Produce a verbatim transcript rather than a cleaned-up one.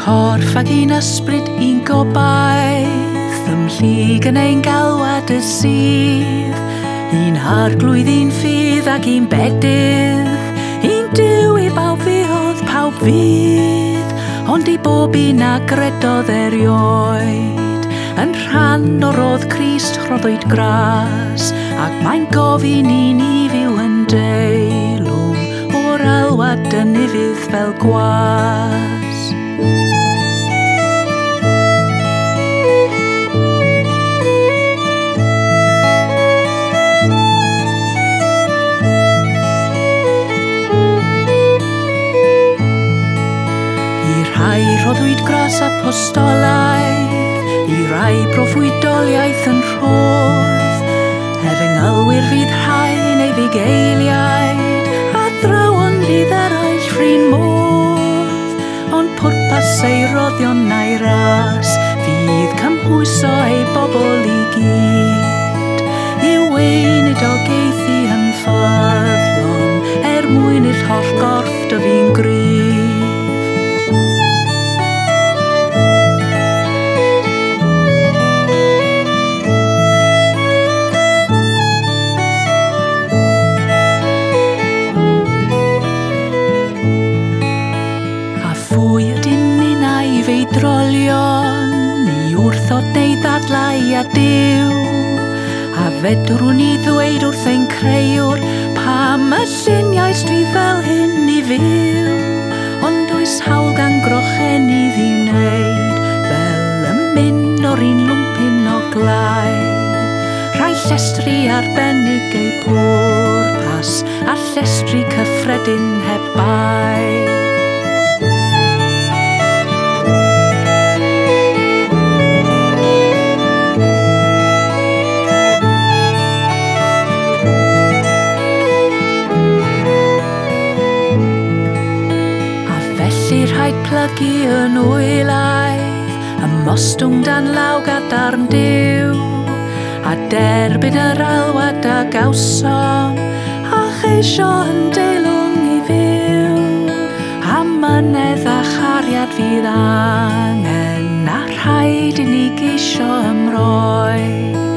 corff ac un ysbryd un gobaith, ymllig yn ein galwad y sydd, un arglwydd, un ffydd ac un bedydd, un Duw i bawb fuodd, pawb fydd, ond i bob un a gredodd erioed, yn rhan o rodd Crist rhoddwyd gras, ac mae'n gofyn i ni fyw yn deilwng o'r alwad dynifydd fel gwas. I rai rhoddwyd gras apostolaidd, i rai proffwydoliaeth yn rhodd, efengylwyr fydd rhai neu fugeiliaid, a thrawon fydd eraill rhin modd, ond pwrpas ei roddion na'i ras, fydd cymhwyso ei bobl i gyd, i weinidogeithi yn ffyddlon, er mwyn i'r holl gorff dyfu'n gryf. Fwy ydyn ni'n ai feidrolion, ni wrthod neu ddadlau a Duw, a fedrwn ni ddweud wrth ein creuwr pam y lluniaist fi fel hyn i fyw, ond oes hawl gan grochenydd i wneud fel y mynd o'r un lwmpyn o glai, rhai llestri arbennig eu pwrpas a llestri cyffredin heb bai. Rhaid plygu yn wylaidd, ymostwng dan law gadarn Duw, a derbyn yr alwad a gawsom, a cheisio yn deilwng i fyw. A mynedd a chariad fydd angen, a rhaid i ni geisio ymroi.